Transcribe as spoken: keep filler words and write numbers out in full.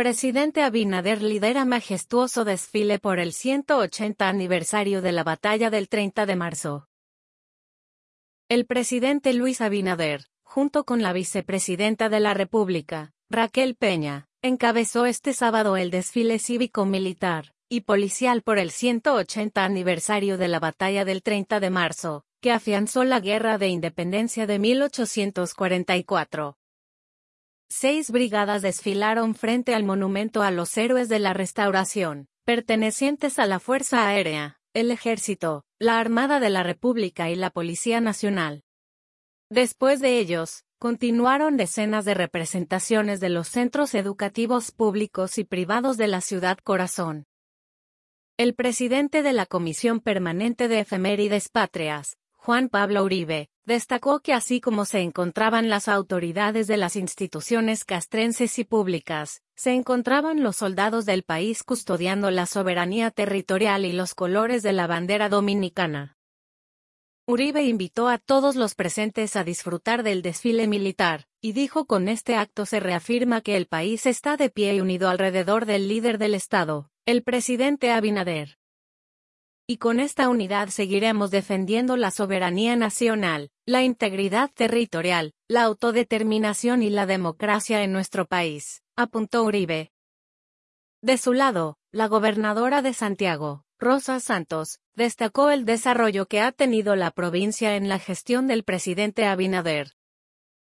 Presidente Abinader lidera majestuoso desfile por el ciento ochenta aniversario de la batalla del treinta de marzo. El presidente Luis Abinader, junto con la vicepresidenta de la República, Raquel Peña, encabezó este sábado el desfile cívico-militar y policial por el ciento ochenta aniversario de la batalla del treinta de marzo, que afianzó la Guerra de Independencia de mil ochocientos cuarenta y cuatro. Seis brigadas desfilaron frente al Monumento a los Héroes de la Restauración, pertenecientes a la Fuerza Aérea, el Ejército, la Armada de la República y la Policía Nacional. Después de ellos, continuaron decenas de representaciones de los centros educativos públicos y privados de la ciudad corazón. El presidente de la Comisión Permanente de Efemérides Patrias, Juan Pablo Uribe, destacó que así como se encontraban las autoridades de las instituciones castrenses y públicas, se encontraban los soldados del país custodiando la soberanía territorial y los colores de la bandera dominicana. Uribe invitó a todos los presentes a disfrutar del desfile militar, y dijo: con este acto se reafirma que el país está de pie y unido alrededor del líder del Estado, el presidente Abinader. Y con esta unidad seguiremos defendiendo la soberanía nacional, la integridad territorial, la autodeterminación y la democracia en nuestro país, apuntó Uribe. De su lado, la gobernadora de Santiago, Rosa Santos, destacó el desarrollo que ha tenido la provincia en la gestión del presidente Abinader.